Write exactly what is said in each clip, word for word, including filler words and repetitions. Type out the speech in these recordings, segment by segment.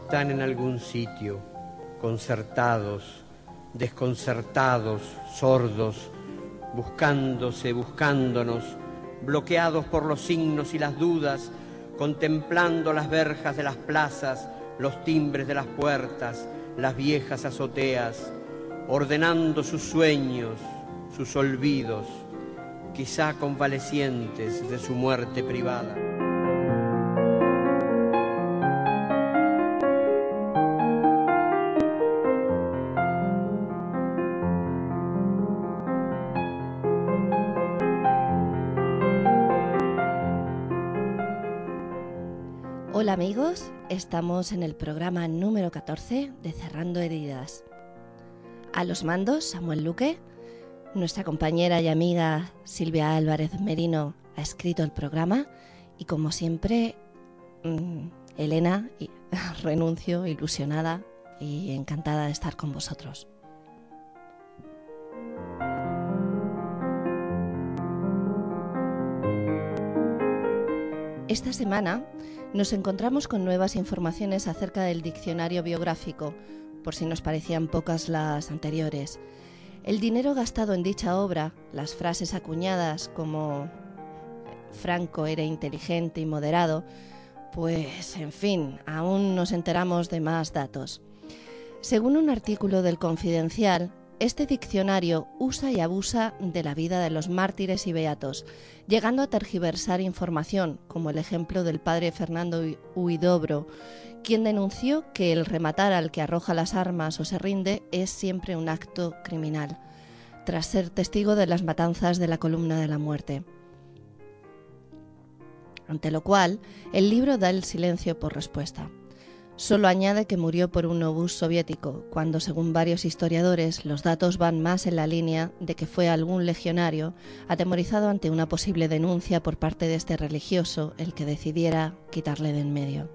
están en algún sitio, concertados, desconcertados, sordos, buscándose, buscándonos, bloqueados por los signos y las dudas, contemplando las verjas de las plazas, los timbres de las puertas, las viejas azoteas, ordenando sus sueños, sus olvidos, quizá convalecientes de su muerte privada. Hola amigos, estamos en el programa número catorce de Cerrando Heridas. A los mandos, Samuel Luque. Nuestra compañera y amiga Silvia Álvarez Merino ha escrito el programa y, como siempre, mmm, Elena, y, renuncio, ilusionada y encantada de estar con vosotros. Esta semana nos encontramos con nuevas informaciones acerca del diccionario biográfico, por si nos parecían pocas las anteriores. El dinero gastado en dicha obra, las frases acuñadas como Franco era inteligente y moderado, pues en fin, aún nos enteramos de más datos. Según un artículo del Confidencial, este diccionario usa y abusa de la vida de los mártires y beatos, llegando a tergiversar información, como el ejemplo del padre Fernando Huidobro, quien denunció que el rematar al que arroja las armas o se rinde es siempre un acto criminal, tras ser testigo de las matanzas de la Columna de la Muerte. Ante lo cual, el libro da el silencio por respuesta. Solo añade que murió por un obús soviético, cuando, según varios historiadores, los datos van más en la línea de que fue algún legionario, atemorizado ante una posible denuncia por parte de este religioso, el que decidiera quitarle de en medio.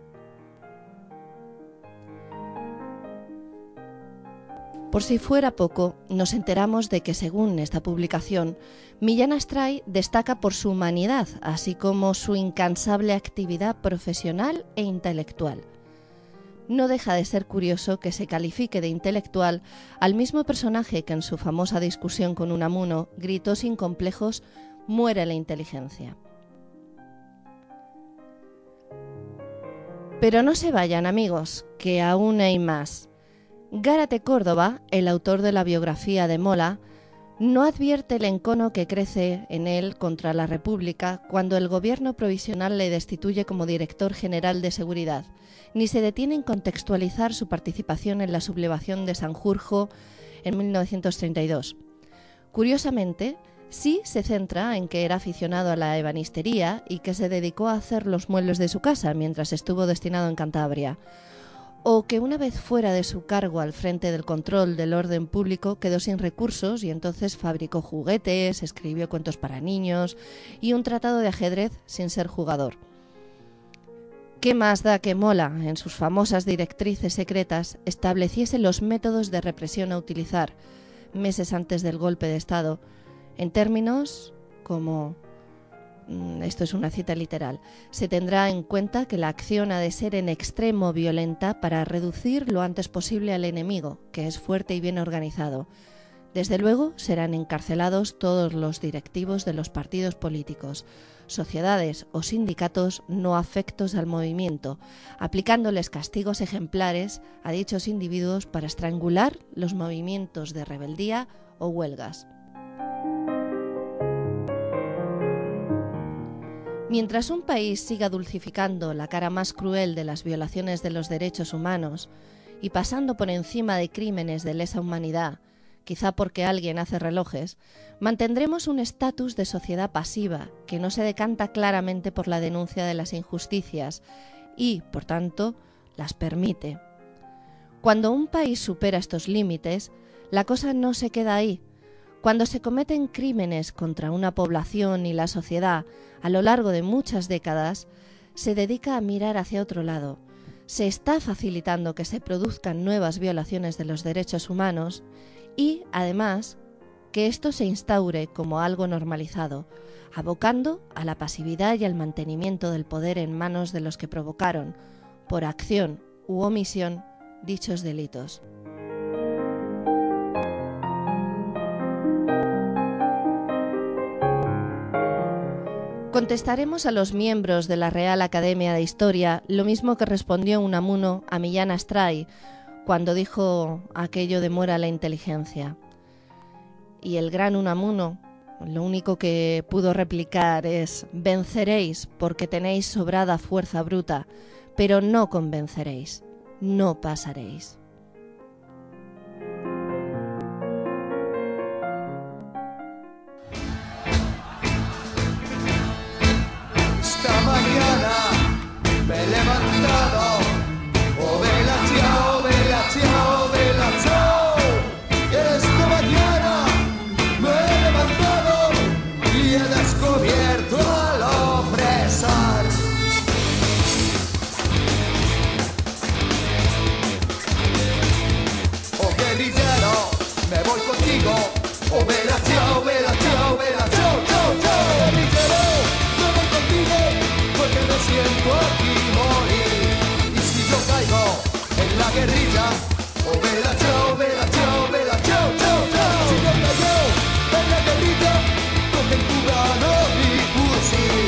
Por si fuera poco, nos enteramos de que, según esta publicación, Millán Astray destaca por su humanidad, así como su incansable actividad profesional e intelectual. No deja de ser curioso que se califique de intelectual al mismo personaje que en su famosa discusión con Unamuno gritó sin complejos: «Muere la inteligencia». Pero no se vayan, amigos, que aún hay más. Gárate Córdoba, el autor de la biografía de Mola, no advierte el encono que crece en él contra la República cuando el gobierno provisional le destituye como director general de seguridad, ni se detiene en contextualizar su participación en la sublevación de Sanjurjo en mil novecientos treinta y dos. Curiosamente, sí se centra en que era aficionado a la ebanistería y que se dedicó a hacer los muebles de su casa mientras estuvo destinado en Cantabria, o que una vez fuera de su cargo al frente del control del orden público quedó sin recursos y entonces fabricó juguetes, escribió cuentos para niños y un tratado de ajedrez sin ser jugador. ¿Qué más da que Mola, en sus famosas directrices secretas, estableciese los métodos de represión a utilizar meses antes del golpe de Estado, en términos como... esto es una cita literal: se tendrá en cuenta que la acción ha de ser en extremo violenta para reducir lo antes posible al enemigo, que es fuerte y bien organizado. Desde luego serán encarcelados todos los directivos de los partidos políticos, sociedades o sindicatos no afectos al movimiento, aplicándoles castigos ejemplares a dichos individuos para estrangular los movimientos de rebeldía o huelgas. Mientras un país siga dulcificando la cara más cruel de las violaciones de los derechos humanos y pasando por encima de crímenes de lesa humanidad, quizá porque alguien hace relojes, mantendremos un estatus de sociedad pasiva que no se decanta claramente por la denuncia de las injusticias y, por tanto, las permite. Cuando un país supera estos límites, la cosa no se queda ahí. Cuando se cometen crímenes contra una población y la sociedad a lo largo de muchas décadas, se dedica a mirar hacia otro lado. Se está facilitando que se produzcan nuevas violaciones de los derechos humanos y, además, que esto se instaure como algo normalizado, abocando a la pasividad y al mantenimiento del poder en manos de los que provocaron, por acción u omisión dichos delitos. Contestaremos a los miembros de la Real Academia de Historia lo mismo que respondió Unamuno a Millán Astray cuando dijo aquello de muera la inteligencia. Y el gran Unamuno lo único que pudo replicar es: venceréis porque tenéis sobrada fuerza bruta, pero no convenceréis, no pasaréis. Esta mañana me he levantado, oh vela chao, vela chao, vela chao. Esta mañana me he levantado y he descubierto al opresor. Oh guerrillero, me voy contigo, oh vela chao, vela chao, vela chao, chao, chao. Guerrillero, me voy contigo porque no siento aquí morir. Y si yo caigo en la guerrilla, oh vela chao, vela chao, vela chao, chao, chao. Si yo caigo en la guerrilla, coge tu mano mi fusil.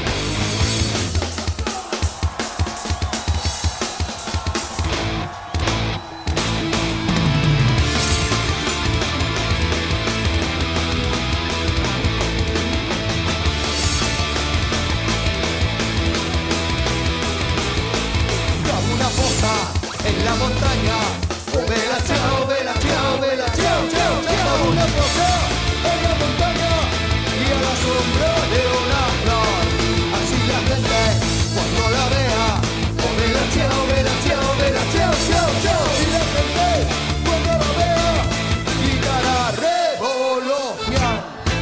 En la montaña, oh vela chao, vela chao, vela chao, chao, chao. Una fosa en la montaña y a la sombra de una flor. Así la gente cuando la vea, oh vela chao, vela chao, vela chao, chao, chao. Y la gente cuando la vea gritará revolución.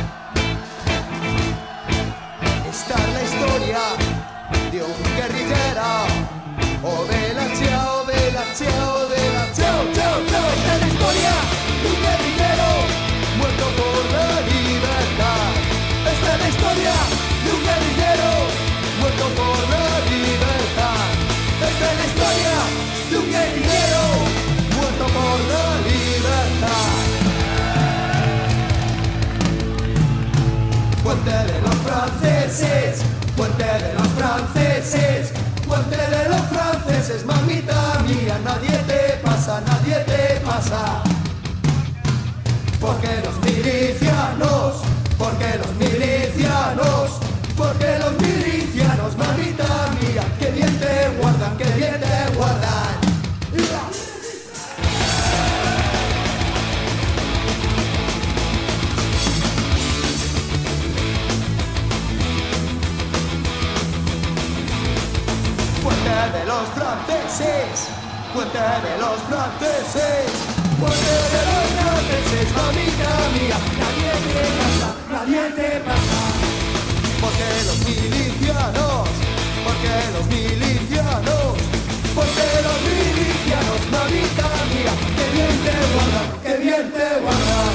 Esta es la historia de un guerrillero. Oh vela chao, vela chao, vela chao, chao, chao. Esta es la historia de un guerrillero muerto por la libertad. Esta es la historia de un guerrillero muerto por la libertad. Esta es la historia de un guerrillero muerto por la libertad. Puente de los franceses, puente de los franceses. Puente de los franceses, mamita mía, nadie te pasa, nadie te pasa. Porque los milicianos, porque los milicianos, porque los milicianos, mamita mía, que bien te guardan, que bien te guardan. Puente de los franceses, puente de los franceses, puente de los franceses, mamita mía, nadie te pasa, nadie te pasa. Porque los milicianos, porque los milicianos, porque los milicianos, mamita mía, que bien te guardan, que bien te guardan.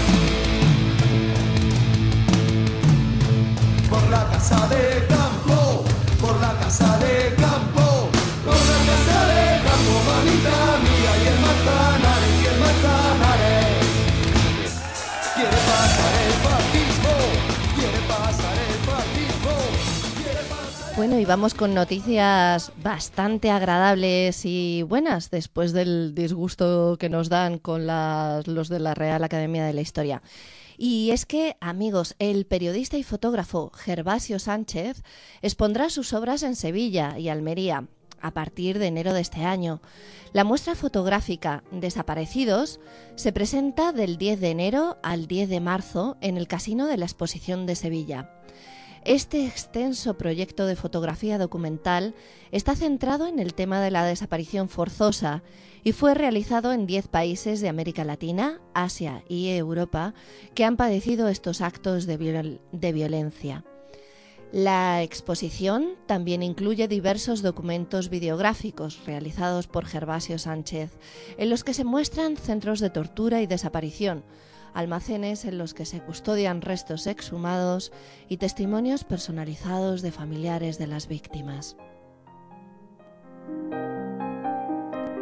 Por la casa de campo, por la casa de campo. Por la casa de campo, mamita mía, y el Manzanares, y el Manzanares. Quiere pasar el fascismo, quiere pasar el fascismo, quiere pasar... Bueno, y vamos con noticias bastante agradables y buenas después del disgusto que nos dan con las, los de la Real Academia de la Historia. Y es que, amigos, el periodista y fotógrafo Gervasio Sánchez expondrá sus obras en Sevilla y Almería a partir de enero de este año. La muestra fotográfica Desaparecidos se presenta del diez de enero al diez de marzo en el Casino de la Exposición de Sevilla. Este extenso proyecto de fotografía documental está centrado en el tema de la desaparición forzosa y fue realizado en diez países de América Latina, Asia y Europa que han padecido estos actos de, viol- de violencia. La exposición también incluye diversos documentos videográficos realizados por Gervasio Sánchez, en los que se muestran centros de tortura y desaparición, almacenes en los que se custodian restos exhumados y testimonios personalizados de familiares de las víctimas.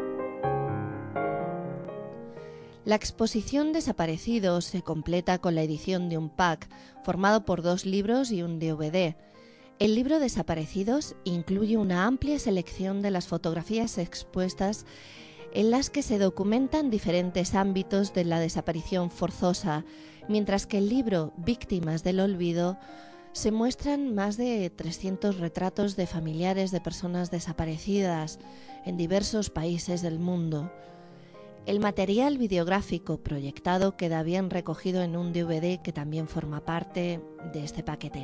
La exposición Desaparecidos se completa con la edición de un pack formado por dos libros y un D V D. El libro Desaparecidos incluye una amplia selección de las fotografías expuestas en las que se documentan diferentes ámbitos de la desaparición forzosa, mientras que el libro Víctimas del Olvido se muestran más de trescientos retratos de familiares de personas desaparecidas en diversos países del mundo. El material videográfico proyectado queda bien recogido en un D V D que también forma parte de este paquete.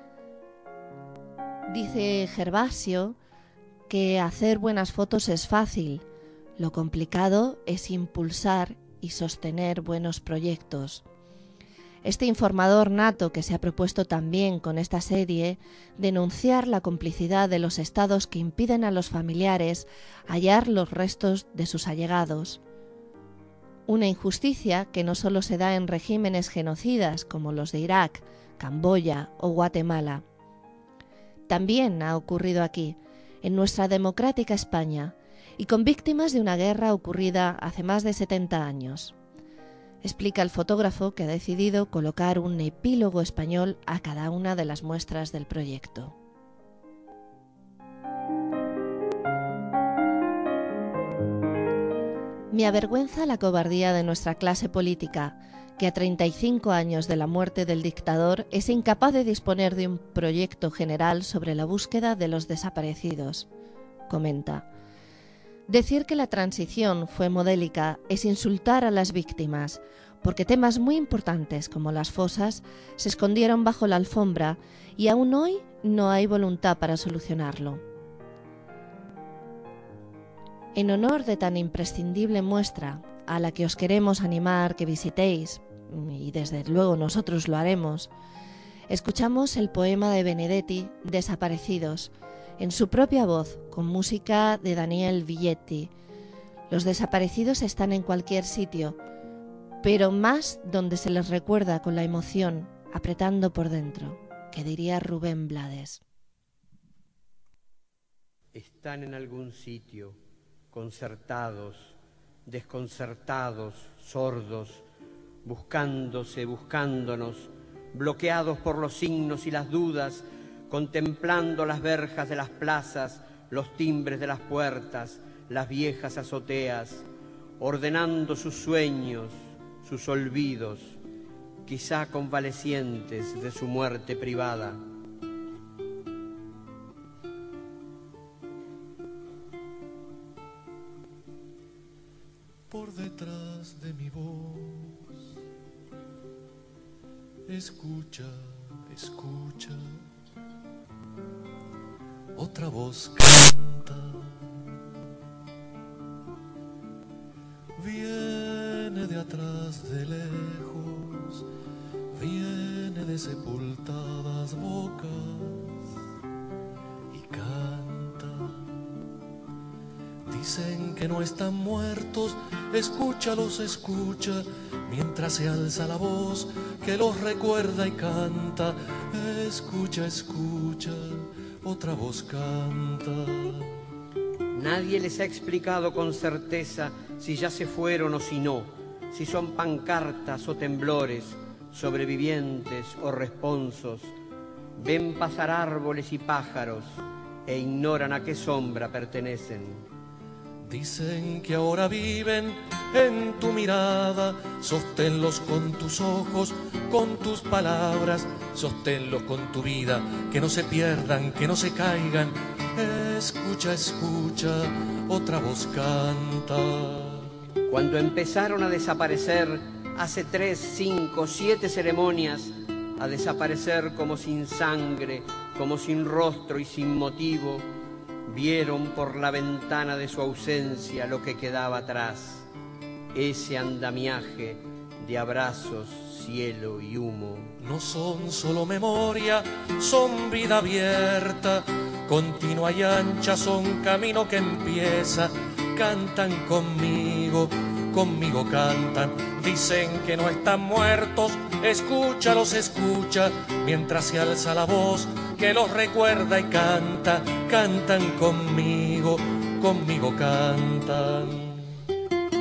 Dice Gervasio que hacer buenas fotos es fácil. Lo complicado es impulsar y sostener buenos proyectos. Este informador nato que se ha propuesto también con esta serie denunciar la complicidad de los estados que impiden a los familiares hallar los restos de sus allegados. Una injusticia que no solo se da en regímenes genocidas como los de Irak, Camboya o Guatemala. También ha ocurrido aquí, en nuestra democrática España, y con víctimas de una guerra ocurrida hace más de setenta años. Explica el fotógrafo que ha decidido colocar un epílogo español a cada una de las muestras del proyecto. Me avergüenza la cobardía de nuestra clase política, que a treinta y cinco años de la muerte del dictador es incapaz de disponer de un proyecto general sobre la búsqueda de los desaparecidos. Comenta: decir que la transición fue modélica es insultar a las víctimas, porque temas muy importantes como las fosas se escondieron bajo la alfombra y aún hoy no hay voluntad para solucionarlo. En honor de tan imprescindible muestra, a la que os queremos animar que visitéis, y desde luego nosotros lo haremos, escuchamos el poema de Benedetti, Desaparecidos, en su propia voz, con música de Daniel Villetti. Los desaparecidos están en cualquier sitio, pero más donde se les recuerda con la emoción, apretando por dentro, que diría Rubén Blades. Están en algún sitio, concertados, desconcertados, sordos, buscándose, buscándonos, bloqueados por los signos y las dudas, contemplando las verjas de las plazas, los timbres de las puertas, las viejas azoteas, ordenando sus sueños, sus olvidos, quizá convalecientes de su muerte privada. Por detrás de mi voz, escucha, escucha, otra voz canta, viene de atrás de lejos, viene de sepultadas bocas y canta. Dicen que no están muertos, escúchalos, escucha, mientras se alza la voz que los recuerda y canta. Escucha, escucha, otra voz canta. Nadie les ha explicado con certeza si ya se fueron o si no, si son pancartas o temblores, sobrevivientes o responsos. Ven pasar árboles y pájaros e ignoran a qué sombra pertenecen. Dicen que ahora viven en tu mirada, sosténlos con tus ojos, con tus palabras, sosténlos con tu vida, que no se pierdan, que no se caigan. Escucha, escucha, otra voz canta. Cuando empezaron a desaparecer, hace tres, cinco, siete ceremonias, a desaparecer como sin sangre, como sin rostro y sin motivo, vieron por la ventana de su ausencia lo que quedaba atrás, ese andamiaje de abrazos, cielo y humo. No son solo memoria, son vida abierta, continua y ancha, son camino que empieza. Cantan conmigo, conmigo cantan, dicen que no están muertos, escúchalos, escucha, mientras se alza la voz que los recuerda y canta. Cantan conmigo, conmigo cantan.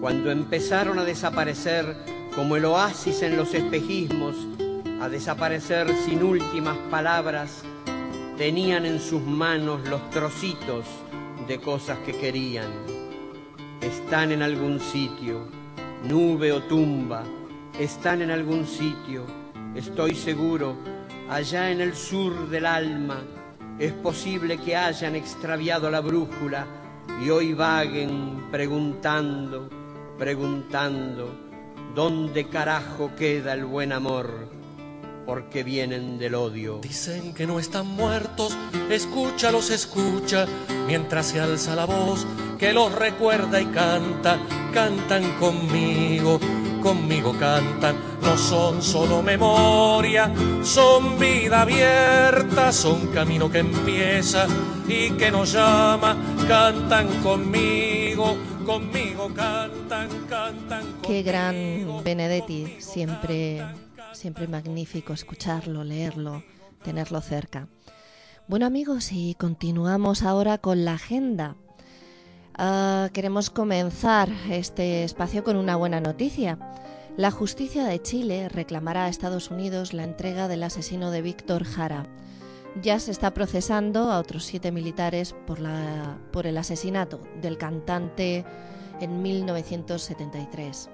cuando empezaron a desaparecer como el oasis en los espejismos, a desaparecer sin últimas palabras, tenían en sus manos los trocitos de cosas que querían. Están en algún sitio, nube o tumba, están en algún sitio, estoy seguro, allá en el sur del alma. Es posible que hayan extraviado la brújula y hoy vaguen preguntando, preguntando, ¿dónde carajo queda el buen amor? Porque vienen del odio. Dicen que no están muertos, escúchalos, escucha, mientras se alza la voz que los recuerda y canta, cantan conmigo, conmigo cantan, no son solo memoria, son vida abierta, son camino que empieza y que nos llama, cantan conmigo, conmigo cantan, cantan conmigo. Qué gran Benedetti, siempre... Siempre magnífico escucharlo, leerlo, tenerlo cerca. Bueno amigos, y continuamos ahora con la agenda. Uh, queremos comenzar este espacio con una buena noticia. La justicia de Chile reclamará a Estados Unidos la entrega del asesino de Víctor Jara. Ya se está procesando a otros siete militares por, la, por el asesinato del cantante en mil novecientos setenta y tres.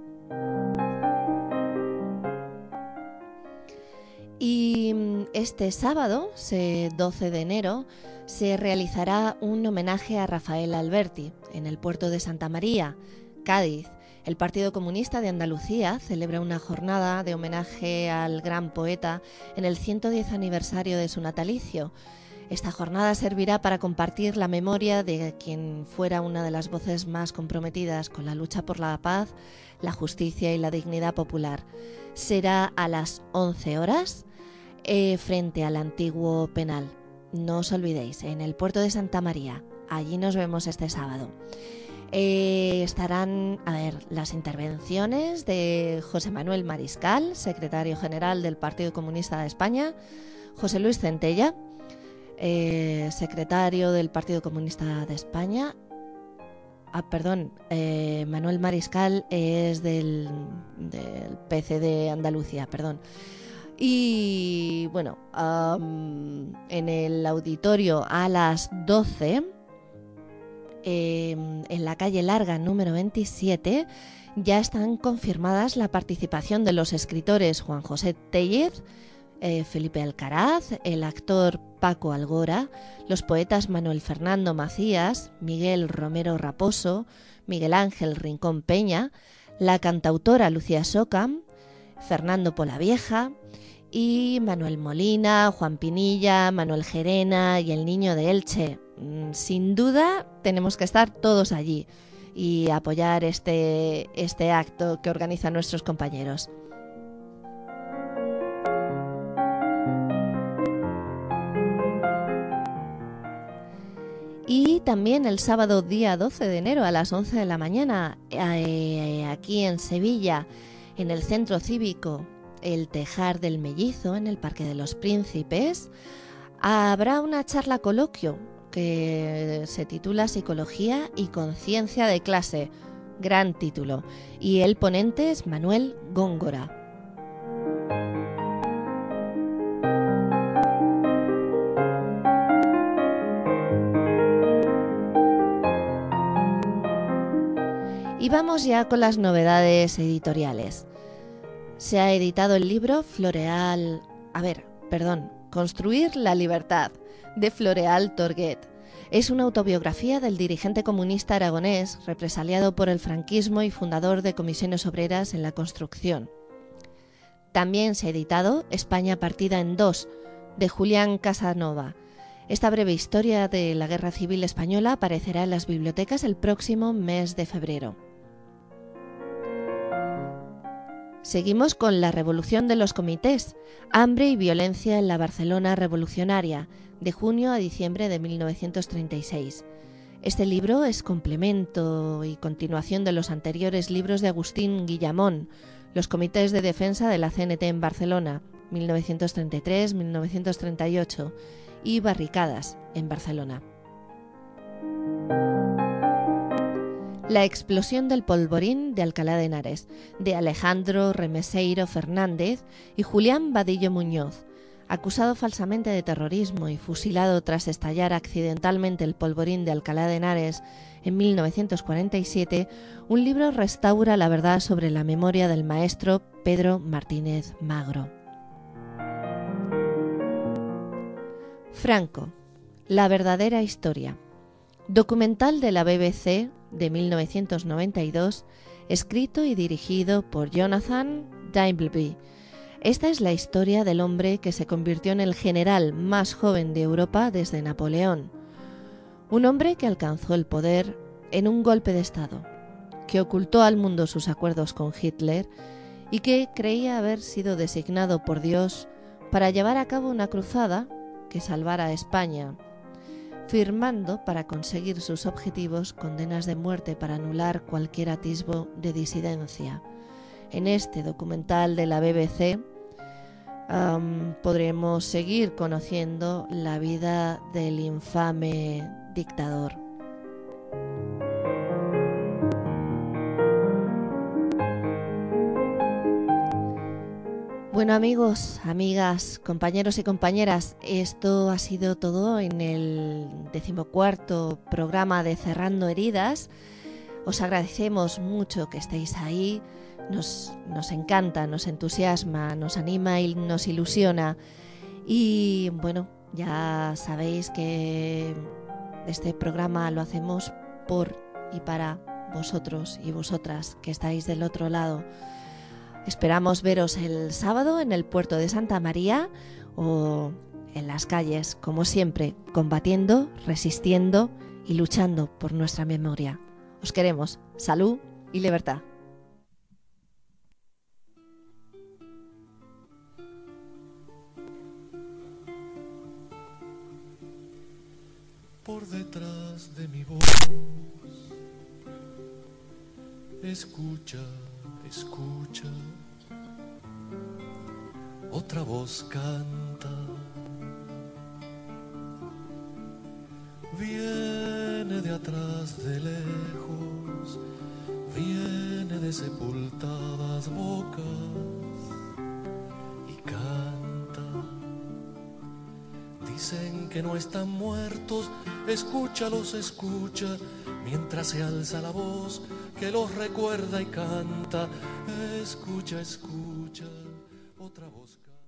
Y este sábado, doce de enero, se realizará un homenaje a Rafael Alberti en el puerto de Santa María, Cádiz. El Partido Comunista de Andalucía celebra una jornada de homenaje al gran poeta en el ciento diez aniversario de su natalicio. Esta jornada servirá para compartir la memoria de quien fuera una de las voces más comprometidas con la lucha por la paz, la justicia y la dignidad popular. Será a las once horas eh, frente al antiguo penal. No os olvidéis, en el puerto de Santa María. Allí nos vemos este sábado. Eh, estarán, a ver, las intervenciones de José Manuel Mariscal, secretario general del Partido Comunista de España, José Luis Centella, eh, secretario del Partido Comunista de España. Ah, perdón, eh, Manuel Mariscal es del, del P C de Andalucía, perdón. Y bueno, um, en el auditorio a las doce, eh, en la calle Larga número veintisiete, ya están confirmadas la participación de los escritores Juan José Tellez, eh, Felipe Alcaraz, el actor Paco Algora, los poetas Manuel Fernando Macías, Miguel Romero Raposo, Miguel Ángel Rincón Peña, la cantautora Lucía Soca, Fernando Polavieja y Manuel Molina, Juan Pinilla, Manuel Gerena y el Niño de Elche. Sin duda tenemos que estar todos allí y apoyar este, este acto que organizan nuestros compañeros. Y también el sábado día doce de enero a las once de la mañana, eh, aquí en Sevilla, en el Centro Cívico El Tejar del Mellizo, en el Parque de los Príncipes, habrá una charla coloquio que se titula Psicología y Conciencia de Clase. Gran título. Y el ponente es Manuel Góngora. Y vamos ya con las novedades editoriales. Se ha editado el libro Floreal... A ver, perdón, Construir la Libertad, de Floreal Torguet. Es una autobiografía del dirigente comunista aragonés, represaliado por el franquismo y fundador de Comisiones Obreras en la Construcción. También se ha editado España partida en dos, de Julián Casanova. Esta breve historia de la Guerra Civil Española aparecerá en las bibliotecas el próximo mes de febrero. Seguimos con La Revolución de los Comités, Hambre y Violencia en la Barcelona Revolucionaria, de junio a diciembre de mil novecientos treinta y seis. Este libro es complemento y continuación de los anteriores libros de Agustín Guillamón, Los Comités de Defensa de la C N T en Barcelona, mil novecientos treinta y tres a mil novecientos treinta y ocho, y Barricadas, en Barcelona. La explosión del polvorín de Alcalá de Henares, de Alejandro Remeseiro Fernández y Julián Vadillo Muñoz, acusado falsamente de terrorismo y fusilado tras estallar accidentalmente el polvorín de Alcalá de Henares en mil novecientos cuarenta y siete, un libro restaura la verdad sobre la memoria del maestro Pedro Martínez Magro. Franco, la verdadera historia. Documental de la B B C de mil novecientos noventa y dos, escrito y dirigido por Jonathan Dimbleby. Esta es la historia del hombre que se convirtió en el general más joven de Europa desde Napoleón. Un hombre que alcanzó el poder en un golpe de Estado, que ocultó al mundo sus acuerdos con Hitler y que creía haber sido designado por Dios para llevar a cabo una cruzada que salvara a España, firmando para conseguir sus objetivos condenas de muerte para anular cualquier atisbo de disidencia. En este documental de la B B C um, podremos seguir conociendo la vida del infame dictador. Bueno, amigos, amigas, compañeros y compañeras, esto ha sido todo en el decimocuarto programa de Cerrando Heridas. Os agradecemos mucho que estéis ahí, nos, nos encanta, nos entusiasma, nos anima y nos ilusiona. Y bueno, ya sabéis que este programa lo hacemos por y para vosotros y vosotras que estáis del otro lado. Esperamos veros el sábado en el puerto de Santa María o en las calles, como siempre, combatiendo, resistiendo y luchando por nuestra memoria. Os queremos. Salud y libertad. Por detrás de mi voz, escucha, escucha, otra voz canta, viene de atrás de lejos, viene de sepultadas bocas y canta. Dicen que no están muertos, escúchalos, escucha, mientras se alza la voz que los recuerda y canta. Escucha, escucha, otra voz canta.